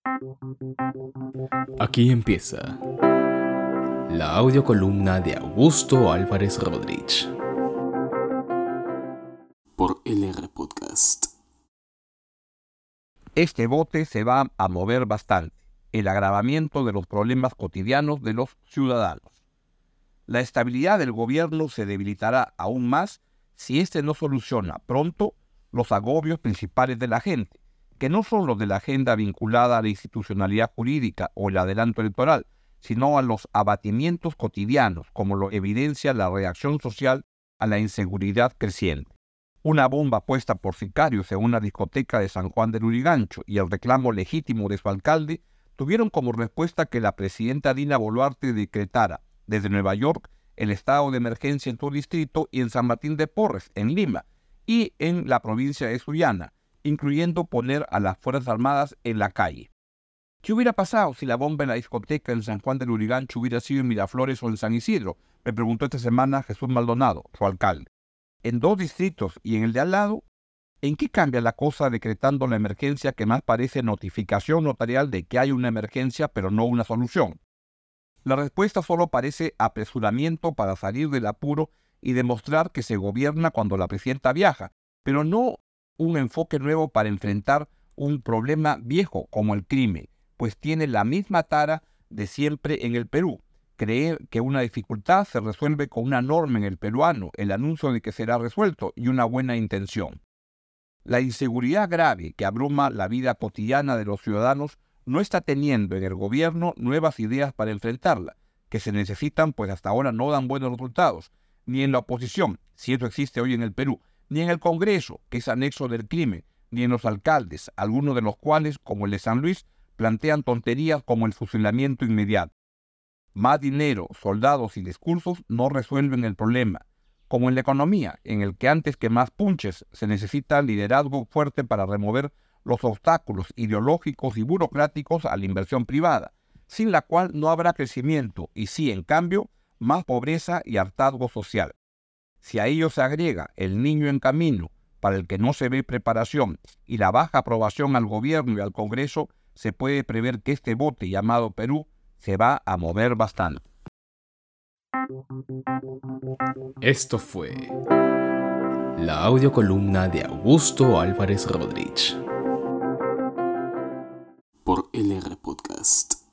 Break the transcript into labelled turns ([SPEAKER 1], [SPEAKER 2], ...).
[SPEAKER 1] Aquí empieza la audiocolumna de Augusto Álvarez Rodríguez por LR Podcast.
[SPEAKER 2] Este bote se va a mover bastante, el agravamiento de los problemas cotidianos de los ciudadanos. La estabilidad del gobierno se debilitará aún más si éste no soluciona pronto los agobios principales de la gente, que no son los de la agenda vinculada a la institucionalidad jurídica o el adelanto electoral, sino a los abatimientos cotidianos, como lo evidencia la reacción social a la inseguridad creciente. Una bomba puesta por sicarios en una discoteca de San Juan del Lurigancho y el reclamo legítimo de su alcalde tuvieron como respuesta que la presidenta Dina Boluarte decretara desde Nueva York el estado de emergencia en su distrito y en San Martín de Porres, en Lima, y en la provincia de Sullana, incluyendo poner a las Fuerzas Armadas en la calle. ¿Qué hubiera pasado si la bomba en la discoteca en San Juan del Lurigancho hubiera sido en Miraflores o en San Isidro? Me preguntó esta semana Jesús Maldonado, su alcalde. En dos distritos y en el de al lado, ¿en qué cambia la cosa decretando la emergencia que más parece notificación notarial de que hay una emergencia pero no una solución? La respuesta solo parece apresuramiento para salir del apuro y demostrar que se gobierna cuando la presidenta viaja, pero no un enfoque nuevo para enfrentar un problema viejo como el crimen, pues tiene la misma tara de siempre en el Perú. Creer que una dificultad se resuelve con una norma en el peruano, el anuncio de que será resuelto y una buena intención. La inseguridad grave que abruma la vida cotidiana de los ciudadanos no está teniendo en el gobierno nuevas ideas para enfrentarla, que se necesitan pues hasta ahora no dan buenos resultados, ni en la oposición, si eso existe hoy en el Perú, ni en el Congreso, que es anexo del crimen, ni en los alcaldes, algunos de los cuales, como el de San Luis, plantean tonterías como el fusilamiento inmediato. Más dinero, soldados y discursos no resuelven el problema, como en la economía, en el que antes que más punches se necesita liderazgo fuerte para remover los obstáculos ideológicos y burocráticos a la inversión privada, sin la cual no habrá crecimiento y sí, en cambio, más pobreza y hartazgo social. Si a ello se agrega el niño en camino, para el que no se ve preparación, y la baja aprobación al gobierno y al Congreso, se puede prever que este bote llamado Perú se va a mover bastante.
[SPEAKER 1] Esto fue la audiocolumna de Augusto Álvarez Rodríguez por LR Podcast.